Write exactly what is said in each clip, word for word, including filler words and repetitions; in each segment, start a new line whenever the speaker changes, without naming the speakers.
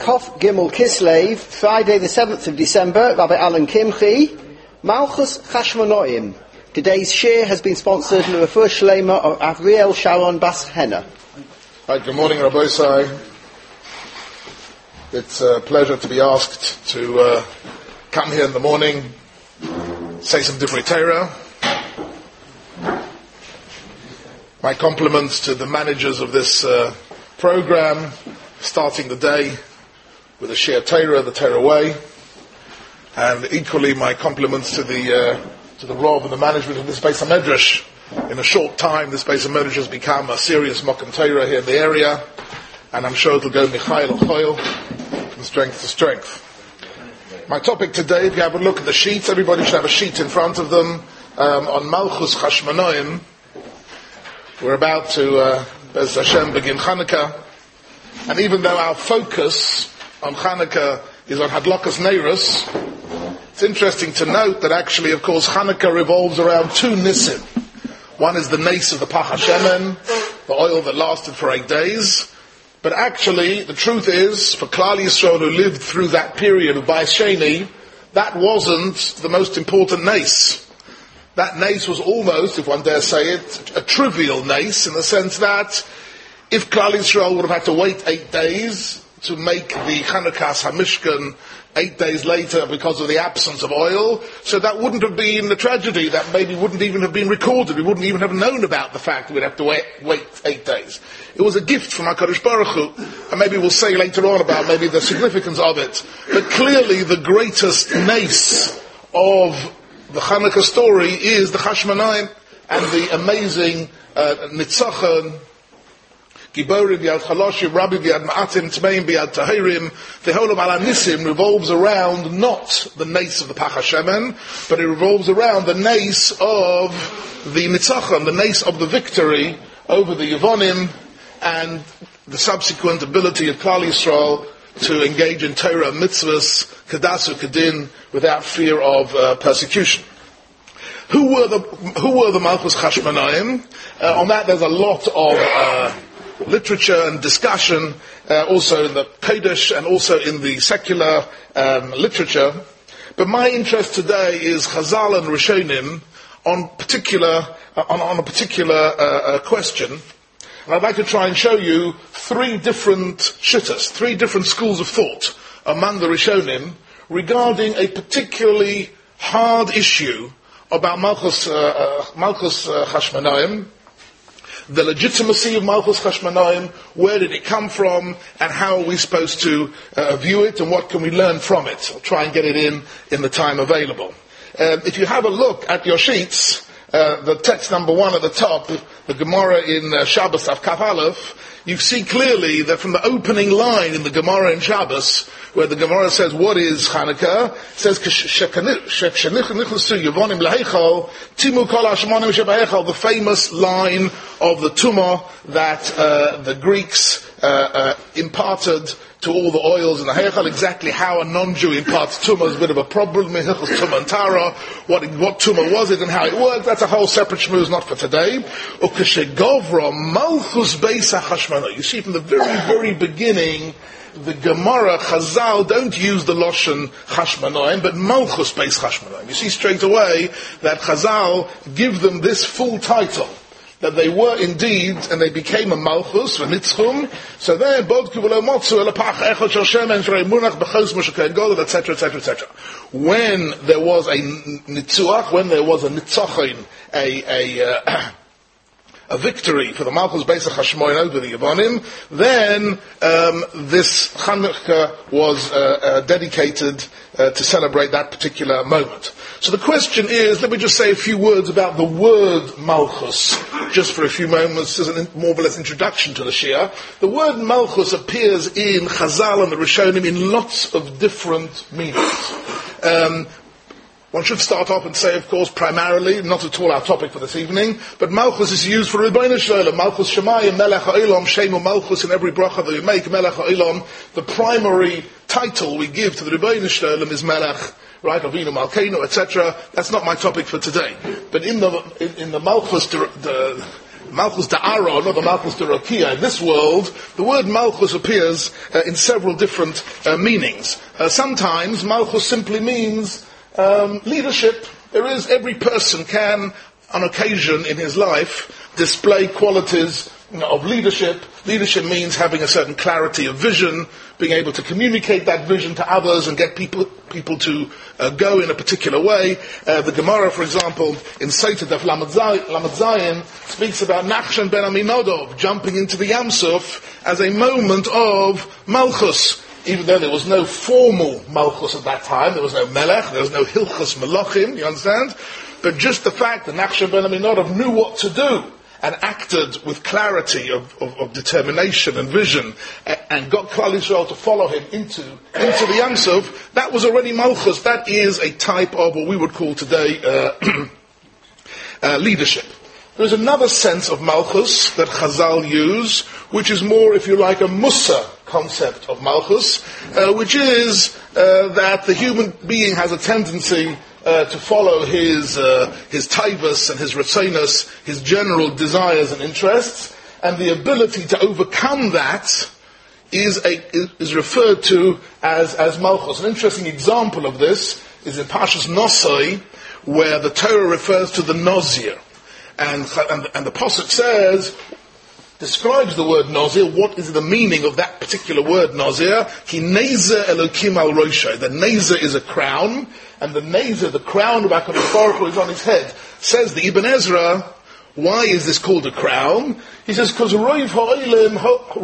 Kof Gimel Kislev, Friday the seventh of December, Rabbi Alan Kimchi, Malchus Chashmonoim. Today's share has been sponsored by the Refuah Shlema of Avriel Sharon Bas Henna.
Hi, good morning, Rabbi Isai. It's a pleasure to be asked to uh, come here in the morning, say some Divrei Torah. My compliments to the managers of this uh, program, starting the day with a Shir Torah, the Torah way, and equally my compliments to the uh, to the Rav and the management of this Beis HaMedrash. In a short time, this Beis HaMedrash has become a serious Mokum Torah here in the area, and I'm sure it'll go Michael or Choil from strength to strength. My topic today, if you have a look at the sheets, everybody should have a sheet in front of them um, on Malchus Chashmonoim. We're about to, uh, Bez Hashem, begin Chanukah. And even though our focus on Chanukah is on Hadlakas Neiros, it's interesting to note that actually, of course, Chanukah revolves around two Nisim. One is the Nes of the Pach HaShemen, the oil that lasted for eight days. But actually, the truth is, for Klal Yisrael who lived through that period of Bayis Sheni, that wasn't the most important Nes. That Nes was almost, if one dare say it, a trivial Nes, in the sense that if Klal Yisrael would have had to wait eight days to make the Chanukas HaMishkan eight days later because of the absence of oil, so that wouldn't have been a tragedy. That maybe wouldn't even have been recorded. We wouldn't even have known about the fact that we'd have to wait, wait eight days. It was a gift from HaKadosh Baruch Hu, and maybe we'll say later on about maybe the significance of it. But clearly the greatest nes of the Chanukah story is the Chashmonaim and the amazing uh, Nitzachon, Giborim B'yad Chaloshim, Rabbi B'yad Ma'atim, Tmeim B'yad Tahirim. The whole of Ala Nisim revolves around not the Nes of the Pach HaShemen, but it revolves around the Nes of the Nitzachon, the Nes of the victory over the Yevonim, and the subsequent ability of Klal Yisrael to engage in Torah mitzvahs, Kedasu Kedin, without fear of uh, persecution. Who were the Who were the Malchus Chashmonaim? Uh, on that, there's a lot of uh, literature and discussion, uh, also in the Kodesh and also in the secular um, literature. But my interest today is Chazal and Rishonim on particular uh, on, on a particular uh, uh, question. And I'd like to try and show you three different shittas, three different schools of thought among the Rishonim regarding a particularly hard issue about Malchus, uh, uh, Malchus uh, Chashmonaim, the legitimacy of Malchus Chashmonaim, where did it come from, and how are we supposed to uh, view it, and what can we learn from it. I'll try and get it in in the time available. Uh, if you have a look at your sheets, uh, the text number one at the top, the Gemara in uh, Shabbos Av Kaf Aleph, you see clearly that from the opening line in the Gemara in Shabbos, where the Gemara says, what is Chanukah? It says, the famous line of the Tumah that uh, the Greeks uh, uh, imparted to all the oils in the Heichal. Exactly how a non-Jew imparts Tumah is a bit of a problem. Tumah and Tara, what, what Tumah was it and how it worked, that's a whole separate shmooze, not for today. You see from the very, very beginning, the Gemara, Chazal, don't use the Loshen Chashmonaim, but Malchus Beis Chashmonaim. You see straight away that Chazal give them this full title, that they were indeed, and they became a Malchus, v'nitzchum, so there, bod kivolo motzu, elapach echot shel shemen, shrei munach b'chos moshe golod, et cetera, et cetera, et cetera. When there was a nitzuach, when there was a nitzachon, a, a, uh, a victory for the Malchus Beis HaChashmonaim over the Yevonim, then um, this Chanukah was uh, uh, dedicated uh, to celebrate that particular moment. So the question is, let me just say a few words about the word Malchus, just for a few moments as a more or less introduction to the Shia. The word Malchus appears in Chazal and the Rishonim in lots of different meanings. Um, One should start off and say, of course, primarily, not at all our topic for this evening, but Malchus is used for Rebbeinu Shalom, Malchus Shemayim, Melech HaOlam, Shemu Malchus, in every bracha that we make, Melech HaOlam. The primary title we give to the Rebbeinu Shalom is Melech, right, Avinu Malkeinu, et cetera. That's not my topic for today. But in the in, in the Malchus, the, the Malchus da'ara, not the Malchus da'rakia. In this world, the word Malchus appears uh, in several different uh, meanings. Uh, sometimes Malchus simply means um, leadership. There is, every person can, on occasion in his life, display qualities of leadership. Leadership means having a certain clarity of vision, being able to communicate that vision to others and get people people to uh, go in a particular way. Uh, the Gemara, for example, in Sotah Daf Lamed Zayin, speaks about Nachshon ben Aminadov jumping into the Yam Suf as a moment of Malchus. Even though there was no formal Malchus at that time, there was no Melech, there was no Hilchos Melachim, you understand? But just the fact that Nachshon ben Aminadov knew what to do, and acted with clarity of, of, of determination and vision, and, and got Klal Yisrael to follow him into, into the Yam Suf, that was already Malchus. That is a type of what we would call today uh, uh, leadership. There is another sense of Malchus that Chazal use, which is more, if you like, a Musa concept of Malchus, uh, which is uh, that the human being has a tendency Uh, to follow his uh, his taivas and his retzonos, his general desires and interests, and the ability to overcome that is a, is referred to as as Malchus. An interesting example of this is in Parshas Nosai, where the Torah refers to the Nozir, and and, and the Pasuk says, describes the word Nazir. What is the meaning of that particular word Nazir? Ki Nezer Elokim al Roshay. The Nezer is a crown, and the Nezer, the crown of HaKadosh Baruch Hu, is on his head. Says the Ibn Ezra, why is this called a crown? He says, because Roiv Ha'olam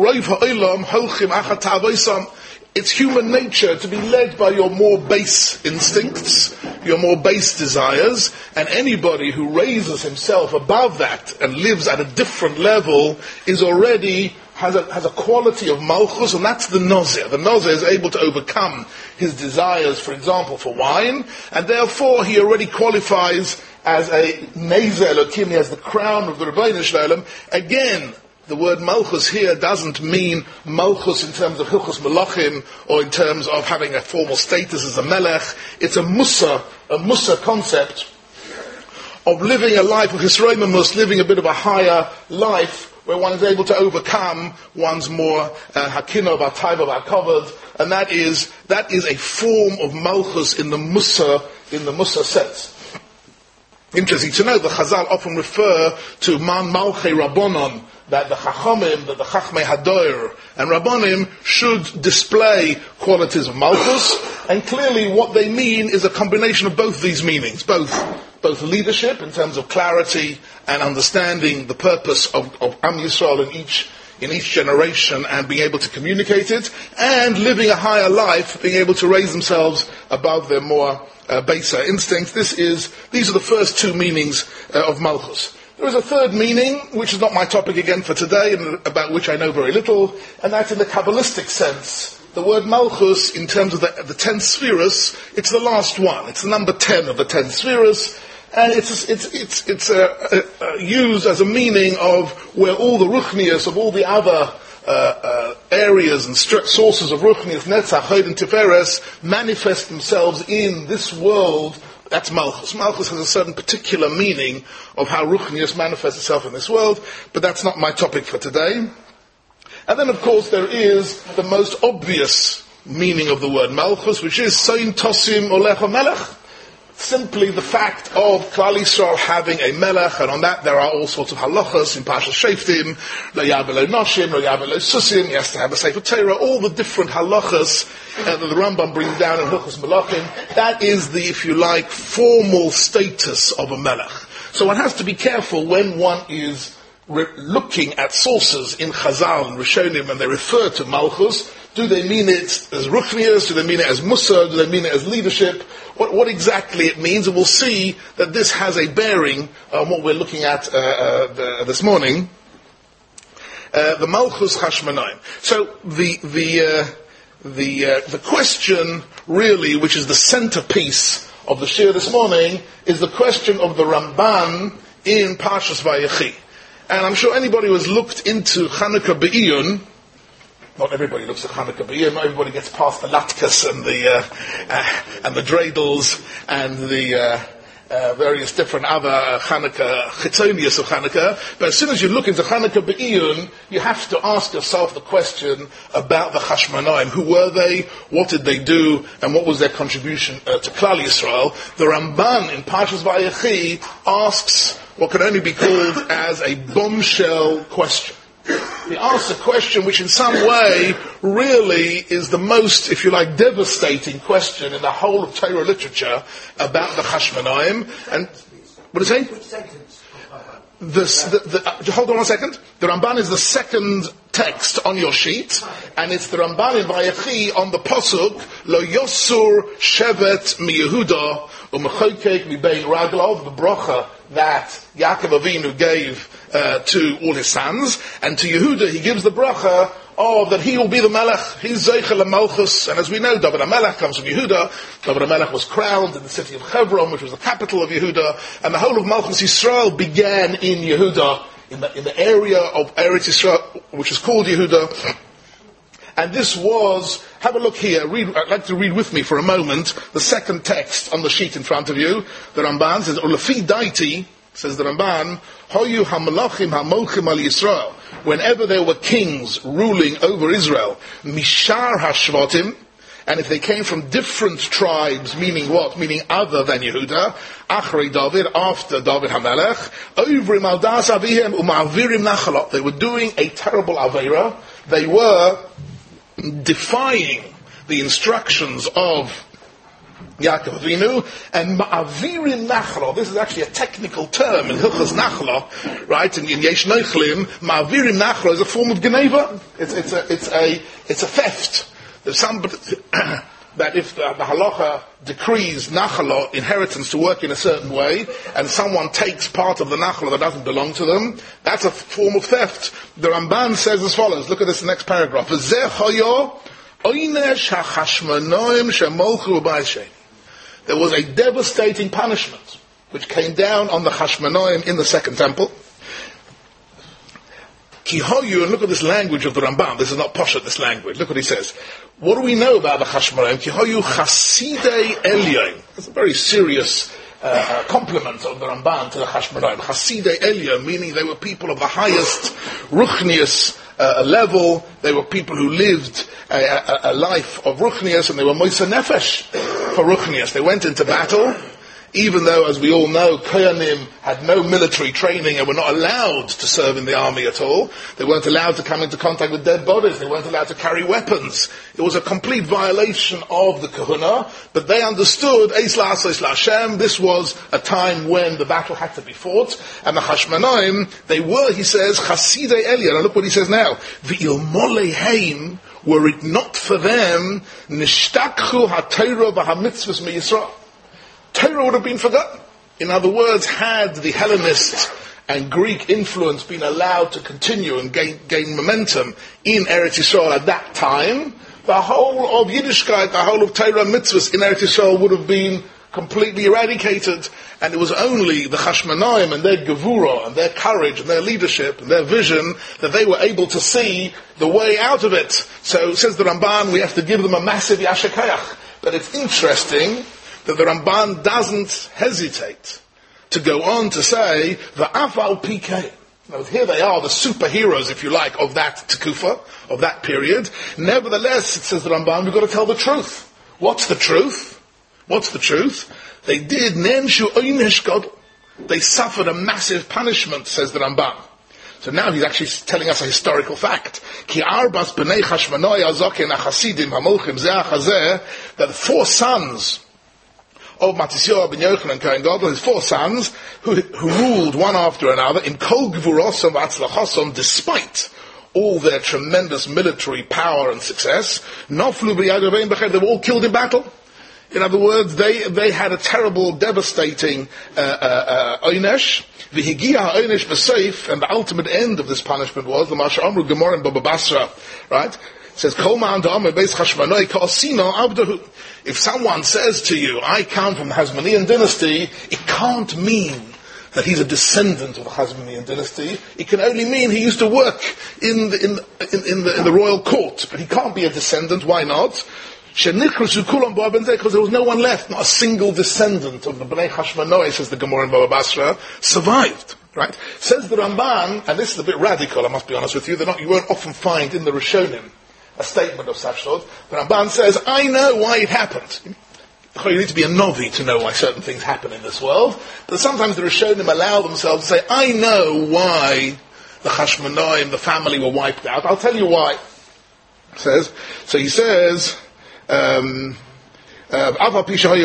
Holchim Achat Ta'avoisam. It's human nature to be led by your more base instincts, your more base desires, and anybody who raises himself above that and lives at a different level is already, has a, has a quality of Malchus, and that's the Nazir. The Nazir is able to overcome his desires, for example, for wine, and therefore he already qualifies as a Nezer Elokim, as the crown of the Rebbeinu Shalom. Again, the word Malchus here doesn't mean Malchus in terms of Hilchos Melachim or in terms of having a formal status as a Melech. It's a Musa, a Musa concept of living a life of Hisroimamus, living a bit of a higher life where one is able to overcome one's more Hakino, uh, Bataiva, Bakovod, and that is that is a form of Malchus in the Musa in the Musa sense. Interesting to know, the Chazal often refer to Man Malchei Rabbonon, that the Chachamim, that the Chachmei Hadoir and Rabbonim should display qualities of Malchus, and clearly what they mean is a combination of both these meanings, both both leadership in terms of clarity and understanding the purpose of, of Am Yisrael in each in each generation and being able to communicate it, and living a higher life, being able to raise themselves above their more uh, baser instincts. This is these are the first two meanings uh, of Malchus. There is a third meaning, which is not my topic again for today, and about which I know very little, and that's in the Kabbalistic sense. The word Malchus, in terms of the, the ten spheres, it's the last one. It's the number ten of the ten spheres, and it's it's it's it's uh, uh, uh, used as a meaning of where all the ruchnias of all the other uh, uh, areas and st- sources of ruchnias, Netzach, Hod, and Tiferes, manifest themselves in this world. That's Malchus. Malchus has a certain particular meaning of how Ruchnius manifests itself in this world, but that's not my topic for today. And then, of course, there is the most obvious meaning of the word Malchus, which is Soin Tosim Olecha Melech. Simply the fact of Klal Yisrael having a Melech, and on that there are all sorts of halachas in Parshas Shoftim, Lo Yabeh Lo Noshim, Lo Yabeh Lo Susim, he has to have a Sefer Torah, all the different halachas uh, that the Rambam brings down in Hilchos Melachim. That is the, if you like, formal status of a Melech. So one has to be careful when one is re- looking at sources in Chazal and Rishonim, and they refer to Malchus. Do they mean it as Ruchnias? Do they mean it as Musa? Do they mean it as leadership? What, what exactly it means? And we'll see that this has a bearing on what we're looking at uh, uh, the, this morning. Uh, the Malchus Hashmonaim. So the the uh, the uh, the question really, which is the centerpiece of the shir this morning, is the question of the Ramban in Parshas Vayechi. And I'm sure anybody who has looked into Chanukah Be'iyun, not everybody looks at Chanukah Be'iyun, not everybody gets past the latkes and the uh, uh, and the dreidels and the uh, uh, various different other Hanukkah, Chitzonius of Hanukkah. But as soon as you look into Hanukkah Be'iyun, you have to ask yourself the question about the Chashmonaim. Who were they? What did they do? And what was their contribution uh, to Klal Yisrael? The Ramban in Parshas Vayechi asks what can only be called as a bombshell question. He asks a question which in some way really is the most, if you like, devastating question in the whole of Torah literature about the Chashmonaim. And what is it? This, the, the, uh, hold on one second. The Ramban is the second text on your sheet, and it's the Ramban in Vayechi on the Pasuk, Lo Yosur Shevet Mi Yehuda U'Mechokek Mi Bein Raglov, the bracha that Yaakov Avinu gave uh, to all his sons, and to Yehuda he gives the bracha of that he will be the Melech. He's Zeichel HaMalchus, and as we know, David HaMelech comes from Yehuda. David HaMelech was crowned in the city of Hebron, which was the capital of Yehuda, and the whole of Malchus Yisrael began in Yehuda, in the, in the area of Eretz Yisrael, which is called Yehuda. And this was, have a look here, read, I'd like to read with me for a moment the second text on the sheet in front of you. The Ramban says, Olafi Daiti, says the Ramban, Hoyu HaMelachim HaMolchim Al Yisrael. Whenever there were kings ruling over Israel, Mishar HaShvatim, and if they came from different tribes, meaning what? Meaning other than Yehuda, Achrei David, after David HaMelech, Ovrim Al Das Avihem U'Ma'avirim Nachalot. They were doing a terrible Aveira. They were defying the instructions of Yaakov Avinu, and Ma'avirim Nachlo, this is actually a technical term in Hilchos Nachlo, right, in, in Yesh Noichlim, Ma'avirim Nachlo is a form of Geneva. It's, it's, a, it's, a, it's a theft. There's somebody, that if the, the halacha decrees Nachalo, inheritance, to work in a certain way, and someone takes part of the Nachalo that doesn't belong to them, that's a form of theft. The Ramban says as follows, look at this next paragraph, V'zeh choyo oynesh ha'chashmonoim shemolchu b'ayshei. There was a devastating punishment which came down on the Chashmonaim in the Second Temple. Kihoyu, and look at this language of the Rambam. This is not Poshet, this language. Look what he says. What do we know about the Chashmonaim? Kihoyu Chasidei Elyon. That's a very serious uh, uh, compliment of the Ramban to the Chashmonaim. Chasidei Elyon, meaning they were people of the highest Ruchnius uh, level. They were people who lived a, a, a life of Ruchnius, and they were Moisa Nefesh for Ruchnius. They went into battle, even though, as we all know, Kohanim had no military training and were not allowed to serve in the army at all. They weren't allowed to come into contact with dead bodies. They weren't allowed to carry weapons. It was a complete violation of the Kahuna, but they understood, Eis La'asa Eis La'Hashem, this was a time when the battle had to be fought, and the Chashmonaim, they were, he says, Chasidei Elyon. And look what he says now, V'ilmolei heim, were it not for them, Nishtakchu ha'Torah v'ha'mitzvahs miYisrael. Torah would have been forgotten. In other words, had the Hellenist and Greek influence been allowed to continue and gain, gain momentum in Eretz Yisrael at that time, the whole of Yiddishkeit, the whole of Torah mitzvahs in Eretz Yisrael would have been completely eradicated. And it was only the Chashmonaim and their gevura and their courage and their leadership and their vision that they were able to see the way out of it. So, says the Ramban, we have to give them a massive yashakayach. But it's interesting that the Ramban doesn't hesitate to go on to say, V'afal P K. Now, here they are, the superheroes, if you like, of that Tekufa, of that period. Nevertheless, it says the Ramban, we've got to tell the truth. What's the truth? What's the truth? They did Nenshu Oynesh Godel. They suffered a massive punishment, says the Ramban. So now he's actually telling us a historical fact. Ki arbas b'nei Chashmonai azoken achasidim hamolchim zeh achazeh, that four sons of Matisyahu ben Yochanan Kohen Gadol, his four sons, who, who ruled one after another in kol gvurosom v'atzlachosom, despite all their tremendous military power and success, noflu b'yad Revein b'cher, they were all killed in battle. In other words, they, they had a terrible, devastating uh, uh, uh, oynesh. V'higia ha'oynesh b'seif, and the ultimate end of this punishment was the Masha Amru Gemara in Baba Basra, right? It says, if someone says to you, I come from the Hasmonean dynasty, it can't mean that he's a descendant of the Hasmonean dynasty. It can only mean he used to work in the, in, in, in, the, in the royal court, but he can't be a descendant. Why not? because there was no one left, not a single descendant of the Bnei Hashmonai, says the Gemara in Baba Basra, survived. Right? Says the Ramban, and this is a bit radical, I must be honest with you, not, you won't often find in the Rishonim a statement of such sort. The Ramban says, I know why it happened. You need to be a novi to know why certain things happen in this world, but sometimes the Rishonim allow themselves to say, I know why the Hashmonaim, the family, were wiped out. I'll tell you why. Says, so he says, um, uh, so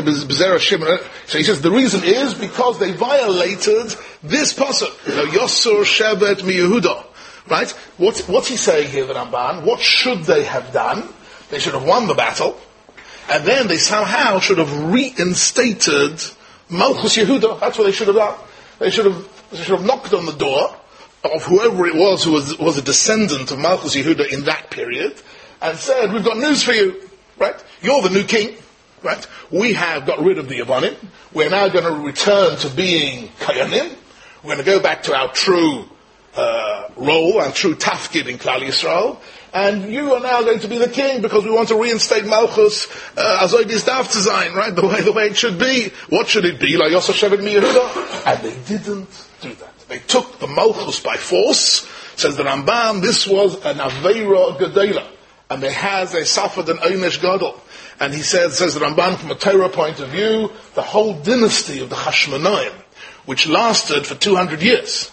he says the reason is because they violated this pasuk, Yosur Shevet Mi Yehuda. Right? What, what's he saying here, the Ramban? What should they have done? They should have won the battle, and then they somehow should have reinstated Malchus Yehuda. That's what they should have done. They should have, they should have knocked on the door of whoever it was who was, was a descendant of Malchus Yehuda in that period, and said, we've got news for you, right? You're the new king, right? We have got rid of the Yavanim. We're now going to return to being Kayanim. We're going to go back to our true uh, role, our true tafkid in Klal Yisrael. And you are now going to be the king because we want to reinstate Malchus Azoy Bizdaf to Zayin, right? The way, the way it should be. What should it be? Like Yosef Shevet Mi Yehuda. And they didn't do that. They took the Malchus by force. Says the Rambam, this was an Aveira Gedela. And they has a suffered an Oynesh Gadol. And he says, says the Ramban, from a Torah point of view, the whole dynasty of the Hashmonaim, which lasted for two hundred years.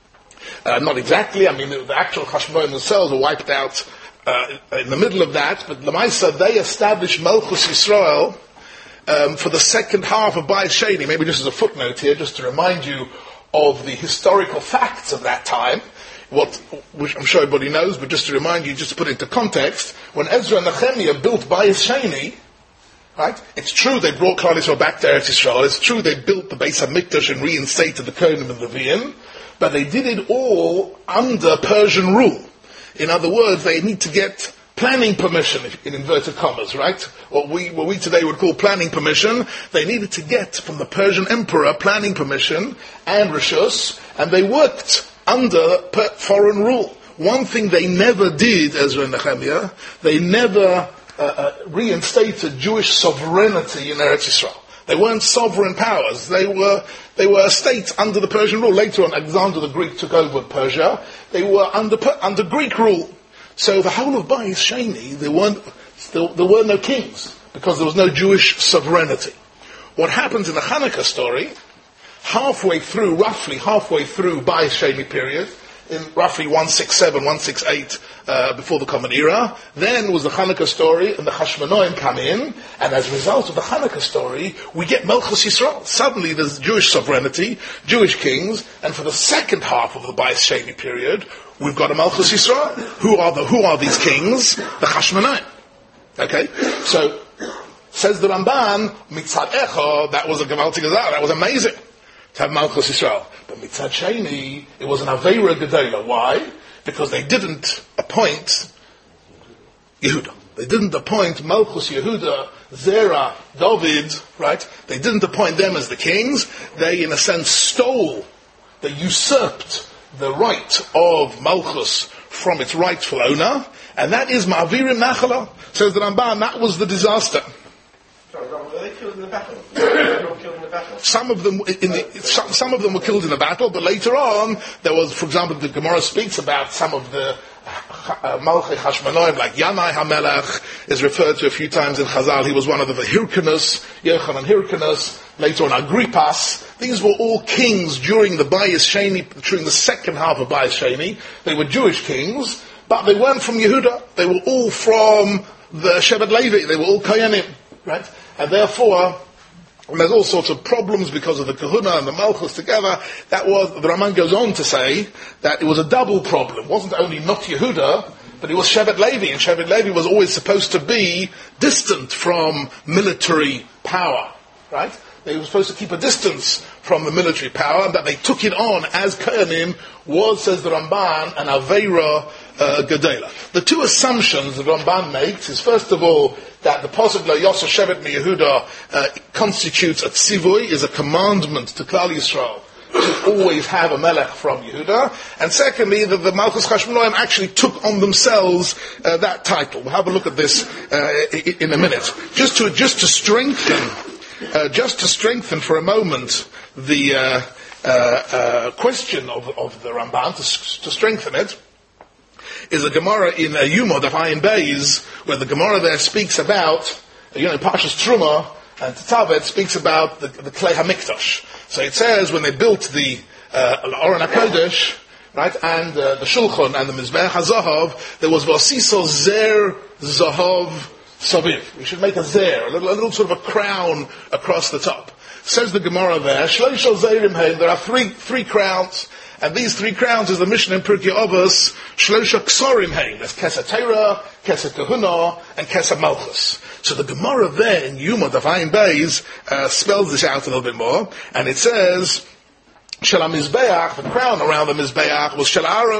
Uh, not exactly, I mean, the, the actual Hashmonaim themselves were wiped out uh, in the middle of that, but Lamaisa, they established Malchus Yisrael um, for the second half of Bayis Sheni. Maybe just as a footnote here, just to remind you of the historical facts of that time. What, which I'm sure everybody knows, but just to remind you, just to put it into context, when Ezra and Nehemiah built Bayis Sheni, right, it's true they brought Klal Yisrael back to Eretz Yisrael, it's true they built the Beis HaMikdash and reinstated the Kohanim and Leviim, but they did it all under Persian rule. In other words, they need to get planning permission, in inverted commas, right? What we, what we today would call planning permission, they needed to get from the Persian emperor planning permission and rishus, and they worked under foreign rule. One thing they never did, Ezra and Nehemiah, they never uh, uh, reinstated Jewish sovereignty in Eretz Yisrael. They weren't sovereign powers. They were they were states under the Persian rule. Later on, Alexander the Greek took over Persia. They were under under Greek rule. So the whole of Bayis Sheni, there weren't there, there were no kings because there was no Jewish sovereignty. What happens in the Hanukkah story? Halfway through, roughly halfway through Bayis Sheni period, in roughly one sixty-seven, one sixty-eight uh, before the Common Era, then was the Hanukkah story, and the Hashmonaim come in, and as a result of the Hanukkah story, we get Malchus Yisrael. Suddenly there's Jewish sovereignty, Jewish kings, and for the second half of the Bayis Sheni period, we've got a Malchus Yisrael. Who are the who are these kings? The Hashmonaim. Okay, so says the Ramban, Mitzad Echo, that was a Gemaltig Azar, that was amazing to have Malchus Yisrael. But Mitzad Sheni, it was an Aveira Gedela. Why? Because they didn't appoint Yehuda. They didn't appoint Malchus Yehuda, Zerah, David, right? They didn't appoint them as the kings. They, in a sense, stole, they usurped the right of Malchus from its rightful owner, and that is Ma'avirim Nachala. Says the Ramban, that was the disaster.
Sorry, Robert, were they killed in the battle? They were killed in the battle?
Some of them, in the, some, some of them were killed in the battle, but later on, there was, for example, the Gemara speaks about some of the uh, Malchei Hashmonaim, like Yanai HaMelech is referred to a few times in Chazal. He was one of the Hyrcanus, Yochanan Hyrcanus, later on Agrippas. These were all kings during the Bayis Sheni, during the second half of Bayis Sheni. They were Jewish kings, but they weren't from Yehuda. They were all from the Shevet Levi. They were all Koyanim, right? And therefore, and there's all sorts of problems because of the Kahuna and the Malchus together. That was, the Raman goes on to say that it was a double problem. It wasn't only not Yehuda, but it was Shevet Levi, and Shevet Levi was always supposed to be distant from military power, right? They were supposed to keep a distance from the military power, and that they took it on as Kohanim was, says the Ramban, an Aveira uh, Gedela. The two assumptions the Ramban makes is, first of all, that the possible Yosef Shevet Mi Yehuda uh, constitutes a tzivui, is a commandment to Klal Yisrael to always have a melech from Yehuda, and secondly, that the Malchus Chashmonaim actually took on themselves uh, that title. We'll have a look at this uh, in a minute. Just to just to strengthen, uh, just to strengthen for a moment the uh, uh, uh, question of, of the Ramban, to, to strengthen it, is a Gemara in uh, Yuma, the Ayin Beis, where the Gemara there speaks about, you know, Parshas Truma and Tetavet speaks about the, the Klei HaMikdash. So it says when they built the uh, Aron HaKodesh, right, and uh, the Shulchan and the Mizbeach HaZahav, there was Vasiso Zer Zahav Saviv. We should make a Zer, a little, a little sort of a crown across the top. Says the Gemara there, Shloshal Zeirim Hein, there are three, three crowns, and these three crowns is the Mishnah in Pirkei Avos, Shlosha Ksorim Hein. There's Kesed Torah, Kesed Kahuna, and Kesed Malchus. So the Gemara there in Yuma, the Ayin Beis, uh, spells this out a little bit more, and it says, Shel HaMizbeach, the crown around the Mizbeach was Shel Aaron.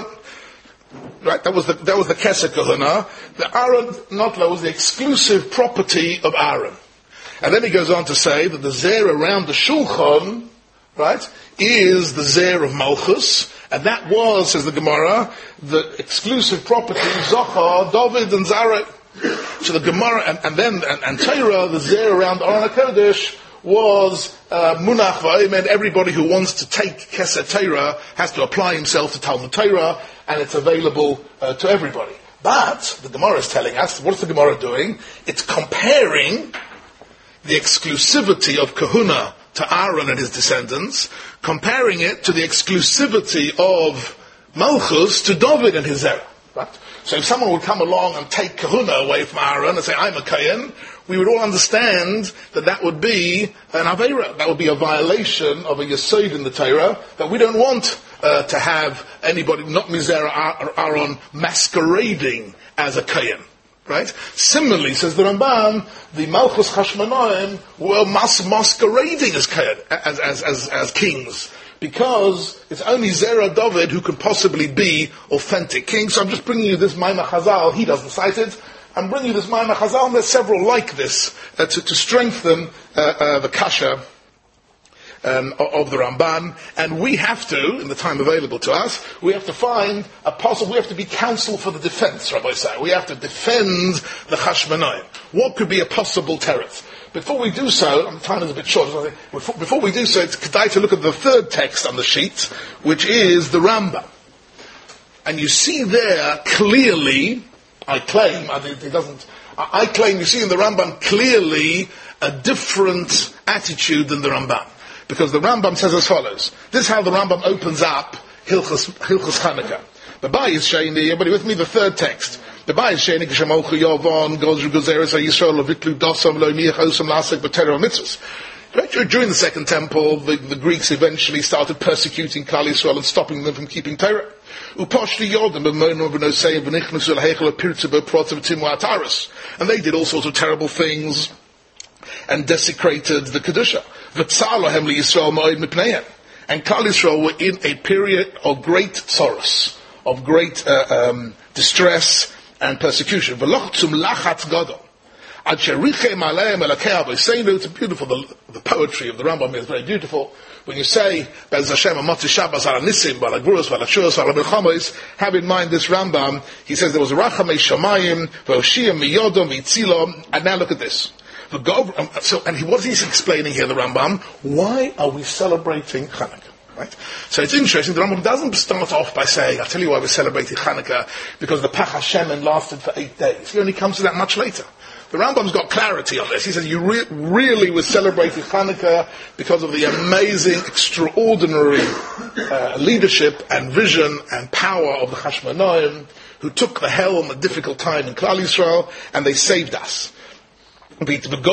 Right, that was the, that was the Kesed Kahuna. The Aaron Notla was the exclusive property of Aaron. And then he goes on to say that the Zer around the Shulchan, right, is the Zer of Malchus, and that was, says the Gemara, the exclusive property, Zochar, David, and Zarek. So the Gemara, and, and then, and, and Torah, the Zer around Aron HaKodesh, was uh, Munach V'Omer, and everybody who wants to take Kesed Torah has to apply himself to Talmud Torah, and it's available uh, to everybody. But, the Gemara is telling us, what's the Gemara doing? It's comparing the exclusivity of Kahuna to Aaron and his descendants, comparing it to the exclusivity of Malchus to David and his Zerah. Right? So if someone would come along and take Kahuna away from Aaron and say, I'm a Kayan, we would all understand that that would be an Aveira. That would be a violation of a Yesod in the Torah, that we don't want uh, to have anybody, not Mizera or Aaron, masquerading as a Kayan. Right? Similarly, says the Ramban, the Malchus Chashmonaim were mas- masquerading as, as, as, as, as kings, because it's only Zerah David who can possibly be authentic king. So I'm just bringing you this Maimah Chazal. He doesn't cite it. I'm bringing you this Maimah Chazal, and there's several like this uh, to, to strengthen uh, uh, the kasha Um, of the Ramban, and we have to, in the time available to us, we have to find a possible, we have to be counsel for the defense, Rabbi say. We have to defend the Chashmonaim. What could be a possible teretz? Before we do so, the time is a bit short, so before, before we do so, it's kedai to look at the third text on the sheet, which is the Rambam. And you see there clearly, I claim, it doesn't, I claim you see in the Rambam clearly a different attitude than the Rambam. Because the Rambam says as follows. This is how the Rambam opens up Hilchos, Hilchos Chanukah. The Bayis Sheni, everybody with me, the third text. The Bayis Sheni, Geshemochu Yovon, Gozru Gozeres HaYisrael, Lovitlu Dosam, Loimiach Osam Lasek, B'Terah Mitzvahs. During the Second Temple, the, the Greeks eventually started persecuting Klal Yisrael and stopping them from keeping Torah. Uposhli Yodam, B'Mono B'Nosei, B'Nichnusu L'Heichel, Pirtze, B'Protzim, Timu Ataris. And they did all sorts of terrible things and desecrated the Kedusha. And Klal Yisrael were in a period of great sorrows, of great uh, um, distress and persecution. It's beautiful, the, the poetry of the Rambam is very beautiful. When you say, have in mind this Rambam, he says there was a Rachamei Shamayim, V'Oshiyah Miyodom V'Yitzilom, and now look at this. The Gov, um, so, and he, what he's explaining here, the Rambam, why are we celebrating Hanukkah? Right? So it's interesting, the Rambam doesn't start off by saying, I'll tell you why we're celebrating Hanukkah, because the Pach Hashemen lasted for eight days. He only comes to that much later. The Rambam's got clarity on this. He says, you re- really were celebrating Hanukkah because of the amazing, extraordinary uh, leadership and vision and power of the Chashmonaim, who took the helm at a difficult time in Klal Yisrael, and they saved us. And the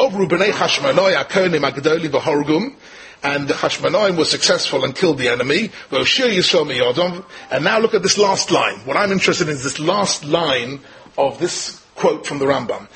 Chashmonaim was successful and killed the enemy. And now look at this last line. What I'm interested in is this last line of this quote from the Rambam.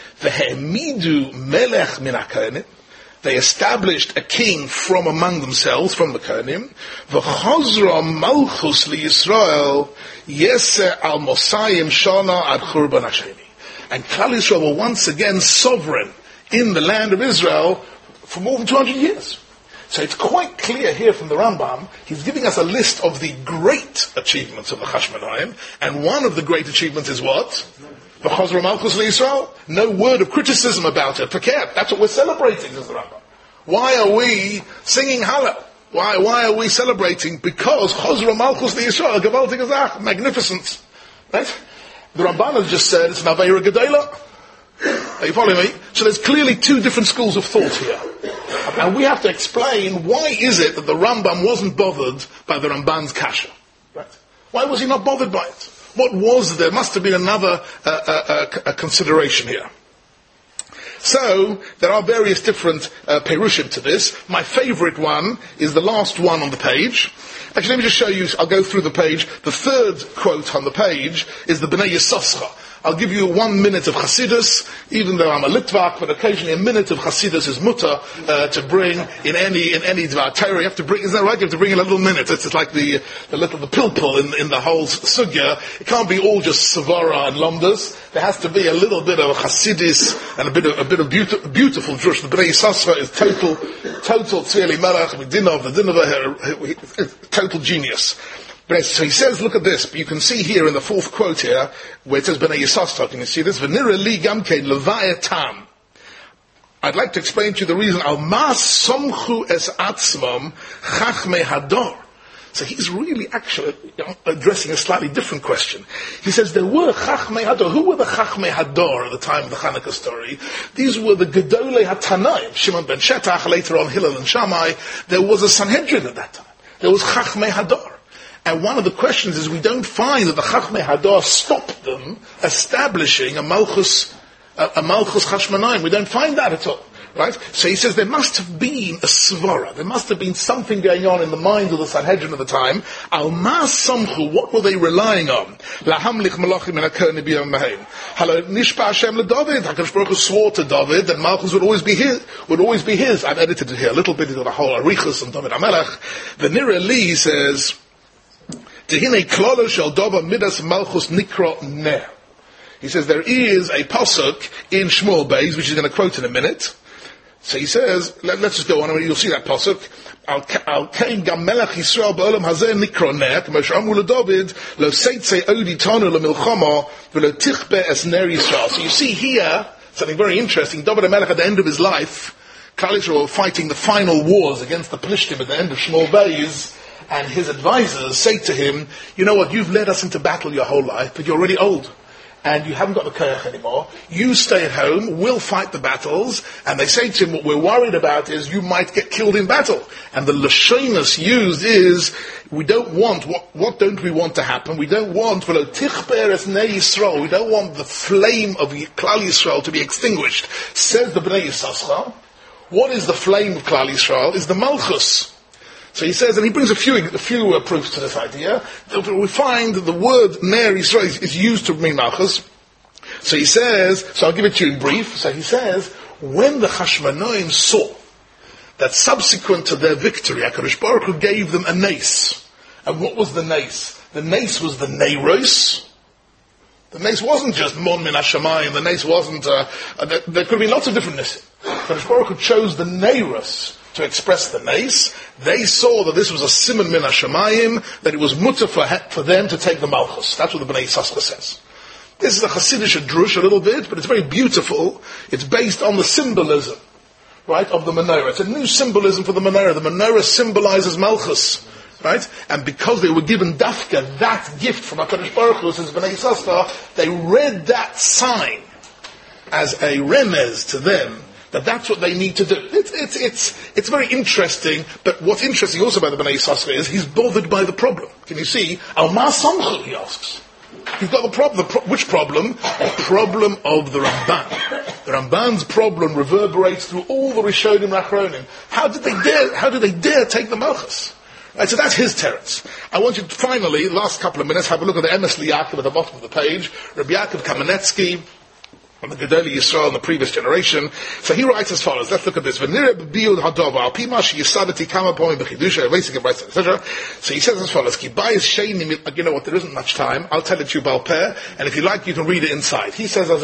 They established a king from among themselves, from the Kohanim. V'chazra malchus liYisrael yeseh al mosayim shana ad churban hasheni. And Klal Yisrael were once again sovereign in the land of Israel for more than two hundred years. So it's quite clear here from the Rambam, he's giving us a list of the great achievements of the Chashmonaim, and one of the great achievements is what? The Chosra Malchus LeYisrael. No word of criticism about it. Verkehrt. That's what we're celebrating, says the Rambam. Why are we singing Hallel? Why, why are we celebrating? Because Chosra Malchus LeYisrael, Gewaltige Zach, magnificence. Right? The Ramban has just said it's an Aveira Gedela. Are you following me? So there's clearly two different schools of thought here. And we have to explain why is it that the Rambam wasn't bothered by the Ramban's kasha. Right? Why was he not bothered by it? What was there? Must have been another uh, uh, uh, consideration here. So, there are various different uh, perushim to this. My favorite one is the last one on the page. Actually, let me just show you, I'll go through the page. The third quote on the page is the Bnei Yisoscha. I'll give you one minute of Chassidus, even though I'm a Litvak, but occasionally a minute of Chassidus is mutter uh, to bring in any in any Dvar Torah. You have to bring, isn't that right? You have to bring in a little minute. It's, it's like the the little the pilpul in in the whole sugya. It can't be all just Savara and Lomdas. There has to be a little bit of Chassidus and a bit of a bit of beautiful, beautiful drush. The Bnei Yisoscha is total total tzvili melech midinov the dinova total genius. So he says, look at this. You can see here in the fourth quote here, where it says Bnei Yisoscha. Can you see this? V'nira li gamkein levaya tam. I'd like to explain to you the reason. Al mas somchu es atzmam chachmei hador. So he's really actually addressing a slightly different question. He says there were chachmei hador. Who were the chachmei hador at the time of the Hanukkah story? These were the gedolei hatanaim. Shimon ben Shetach, later on Hillel and Shammai. There was a Sanhedrin at that time. There was chachmei hador. And one of the questions is we don't find that the Chachmei Hadar stopped them establishing a Malchus, a, a Malchus Chashmonaim. We don't find that at all. Right? So he says there must have been a svara. There must have been something going on in the mind of the Sanhedrin of the time. Al ma samchu, what were they relying on? Lahamlich malachim and akoni b'yom mahem. Halo nishpa Hashem leDavid. HaKadosh Baruch Hu swore to David that Malchus would always be his. Would always be his. I've edited it here a little bit into the whole Arichas and David HaMelech. The Nira Li says, Tehine klolo shel dova midas malchus nikra ner. He says there is a pasuk in Shmuel Beis, which he's going to quote in a minute. So he says, let, let's just go on, you'll see that pasuk. Al kain gam melech Yisrael ba'olam hazeh nikra ner, k'mo she'amru leDavid, lo seitzei odi tanu lemilchama, v'lo tichbe es ner Yisrael. So you see here something very interesting. David HaMelech at the end of his life, Klal Yisrael were fighting the final wars against the Plishtim at the end of Shmuel Beis. And his advisors say to him, you know what, you've led us into battle your whole life, but you're already old. And you haven't got the koyach anymore. You stay at home, we'll fight the battles. And they say to him, what we're worried about is you might get killed in battle. And the lashonas used is, we don't want, what, what don't we want to happen? We don't want, we don't want the flame of Klal Yisrael to be extinguished. Says the Bnei Yisoscha, what is the flame of Klal Yisrael? Is the Malchus. So he says, and he brings a few a few uh, proofs to this idea. We find that the word Ner Yisrael is, is used to mean Malchus. So he says, so I'll give it to you in brief. So he says, when the Chashmonaim saw that subsequent to their victory, HaKadosh Baruch Hu gave them a nace. And what was the nace? The nace was the Neiros. The nace wasn't just Mon Min HaShamayim. The nace wasn't, uh, uh, there, there could be lots of different naces. HaKadosh Baruch Hu chose the Neiros to express the nace. They saw that this was a simon min hashamayim, that it was mutter for, for them to take the malchus. That's what the Bnei Yisoscha says. This is a Chassidish drush a little bit, but it's very beautiful. It's based on the symbolism, right, of the menorah. It's a new symbolism for the menorah. The menorah symbolizes malchus, right? And because they were given dafka, that gift from HaKadosh Baruch Hu, says Bnei Yisoscha, they read that sign as a remez to them, that that's what they need to do. It's, it's, it's, it's very interesting, but what's interesting also about the Bnei Yisoscha is he's bothered by the problem. Can you see? Al ma samchu, he asks. You've got the problem. The pro- which problem? The problem of the Ramban. The Ramban's problem reverberates through all the Rishonim Rachronim. How did they dare, how did they dare take the Malchus? Right, so that's his teretz. I want you to finally, the last couple of minutes, have a look at the Emes Liyaakov at the bottom of the page. Rabbi Yaakov Kamenetsky, on the Gedolei Yisrael in the previous generation. So he writes as follows. Let's look at this. So he says as follows. You know what, there isn't much time. I'll tell it to you Baal Peh, and if you like, you can read it inside. He says as a,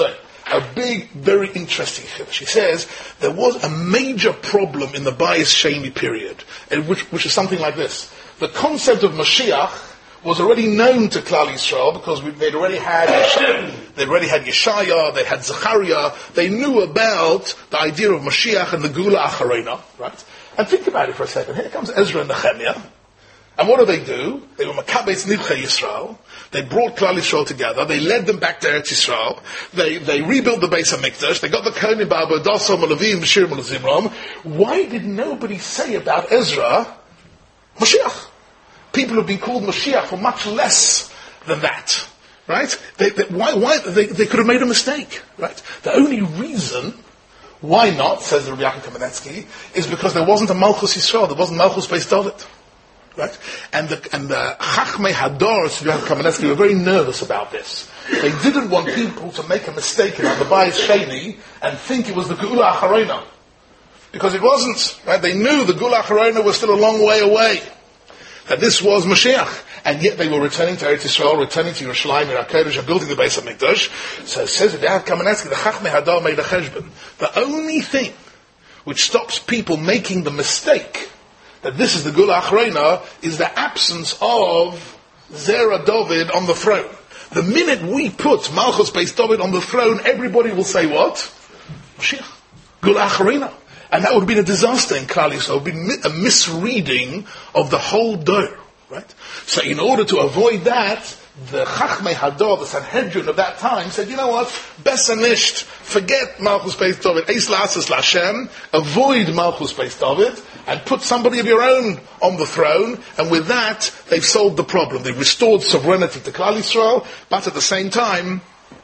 a big, very interesting chiddush. She says there was a major problem in the Bayis Sheni period, which, which is something like this. The concept of Mashiach was already known to Klal Yisrael because we, they'd already had they'd already had Yeshaya, they had Zechariah. They knew about the idea of Mashiach and the Gula Acharena, right? And think about it for a second. Here comes Ezra and Nehemiah. And what do they do? They were Makabetz Nidchei Yisrael. They brought Klal Yisrael together. They led them back to Eretz Yisrael. They they rebuilt the Beis HaMikdash. They got the Kohanim Ba'aba, Dasom, Levim, B'Shir, Zimram. Why did nobody say about Ezra Mashiach? People have been called Mashiach for much less than that, right? They, they, why? Why they, they could have made a mistake, right? The only reason why not, says Rabbi Yaakov Kamenetsky, is because there wasn't a Malchus Yisrael. There wasn't Malchus Beis David. Right? And the, and the Chachmei Hador, Kamenetsky, were very nervous about this. They didn't want people to make a mistake about the Bayis Sheni and think it was the Gula Acharena. Because it wasn't. Right? They knew the Gula Acharena was still a long way away. That this was Mashiach. And yet they were returning to Eretz Yisrael, returning to Yerushalayim, Yerakodesh, and building the Beis HaMikdash. So it says that Yaakov Kamenetsky, the Chachmei Hador made a cheshbon. The only thing which stops people making the mistake that this is the Gula Acharena is the absence of Zera David on the throne. The minute we put Malchus Beis David on the throne, everybody will say what? Mashiach. Gula Acharena. And that would have been a disaster in Klal Yisrael. It would have been a misreading of the whole Dor. Right? So in order to avoid that, the Chachmei Hador, the Sanhedrin of that time, said, you know what, besser nicht, forget Malchus Beis David, Eis La'asos L'Hashem, avoid Malchus Beis David, and put somebody of your own on the throne, and with that, they've solved the problem. They've restored sovereignty to Klal Yisrael, but at the same time,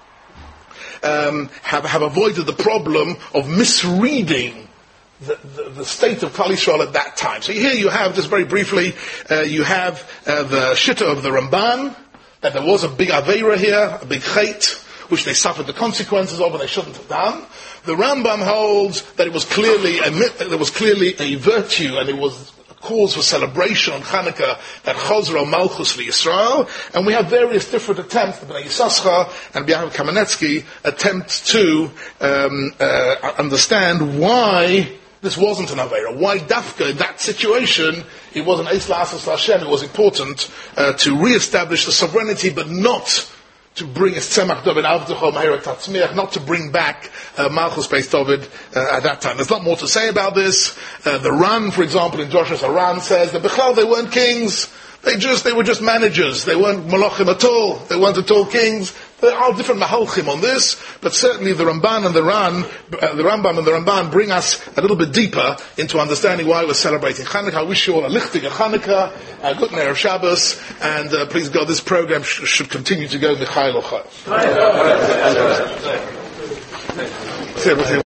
um, have, have avoided the problem of misreading The, the, the state of Klal Yisrael at that time. So here you have, just very briefly, uh, you have uh, the Shitta of the Ramban, that there was a big Aveira here, a big Chait, which they suffered the consequences of and they shouldn't have done. The Rambam holds that it was clearly a, there was clearly a virtue and it was a cause for celebration on Hanukkah that Chazra Malchus Yisrael, and we have various different attempts, the Bnei Yissaschar and Yaakov Kamenetsky attempt to um, uh, understand why this wasn't an Aveira. Why Dafka, in that situation, it wasn't Eis La'asos L'Hashem, it was important uh, to re-establish the sovereignty, but not to bring a Tzemach David Avdecho Mehirat Tatzmiach, not to bring back uh, Malchus Beis David uh, at that time. There's a lot more to say about this. Uh, the Ran, for example, in Joshua Ran says that Bechal, they weren't kings. They just, they were just managers. They weren't Malachim at all. They weren't at all kings. There are different Mahalchim on this, but certainly the Ramban and the Ran, uh, the Rambam and the Ramban bring us a little bit deeper into understanding why we're celebrating Hanukkah. I wish you all a lichtig of Hanukkah, a good Erev Shabbos, and uh, please God, this program sh- should continue to go Michael Ochai.